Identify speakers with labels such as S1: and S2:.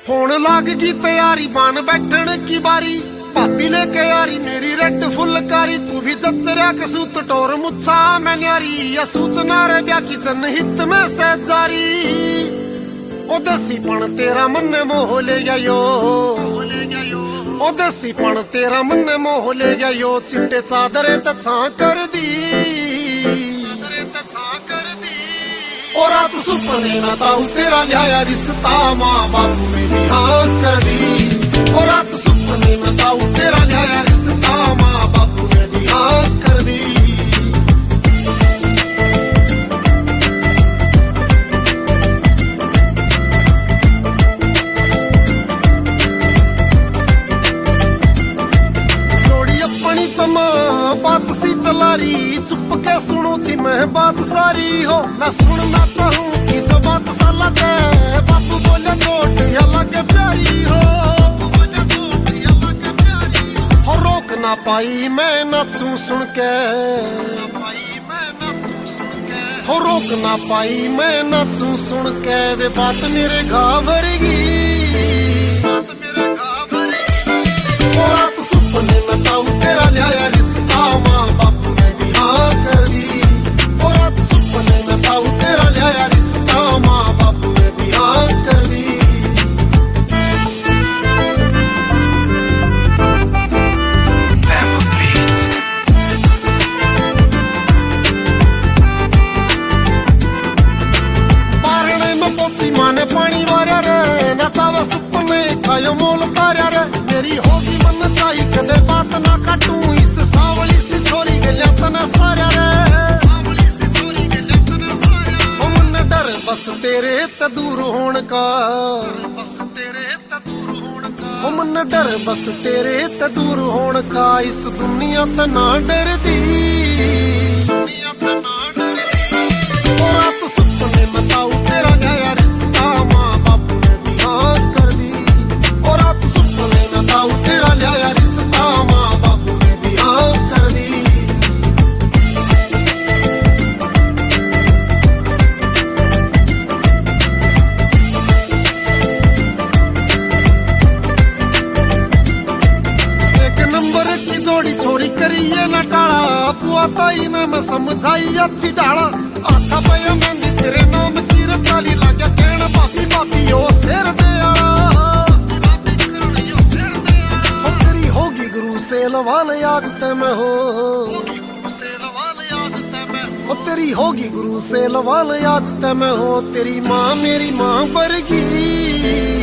S1: होन लाग की तैयारी बान बैठन की बारी भाभी लेके यारी मेरी रेड फुलकारी तू भी जचरिया कसूत टोर मुच्छा मैं न्यारी या सूचना रे ब्या की जनहित में से जारी ओ देसीपन तेरा मन मोह ले गया यो ओ देसीपन तेरा मन मोह ले गया यो चिट्टे चादरे तछा कर दी और रात सुपने में ताऊ तेरा लिया रिश्ता माँ बापू ने भी हाँ कर दी और रात सुपने में ताऊ तेरा लिया रिश्ता माँ बापू ने भी हाँ कर दी जोड़ी अपनी तमा बात सी चला रही चुप के सुनू थी मैं बात सारी हो मैं सुनना चाहूँ कि जो बात सा लगे बापू बोले चोट या लगे प्यारी हो रोक ना पाई मैं नाचूं सुन के हो रोक ना पाई मैं नाचूं सुन के वे बात मेरे घावरेगी और रात सुपने में ताऊ तेरा लिया रिश्ता माँ बापू ने भी हाँ कर दी और रात सुपने में ताऊ तेरा लिया रिश्ता माँ बापू ने भी हाँ कर दी पारने में पोती माने पानी वारा रे नचावा सुपने खायो मोल तारा रे मेरी होगी मन चाही कदे बात ना काटू इस सावली सी छोरी गल्या तना सारा रे ओ मन डर बस तेरे ते दूर होण का ओ मन डर बस तेरे ते दूर होण का इस दुनिया ते ना डर दी ओ रात सुपने में ताऊ तेरा गया रिश्ता माँ बापू ने भी हाँ कर दी ओ रात सुपने में ताऊ तेरा लिया रिश्ता माँ बापू ने भी हाँ कर दी एक नंबर की जोड़ी छोरी करी ये न टाला बुआ ताई ने मैं समझाई अच्छी डाला आखा पाया मेहंदी तेरे नाम की रचाली लगे कहना बापी बापी ओ शेर दे तेरी होगी गुरु से लवाल याद ते मैं हो ओ तेरी होगी गुरु से लवाल याद ते मैं हो तेरी माँ मेरी माँ बरगी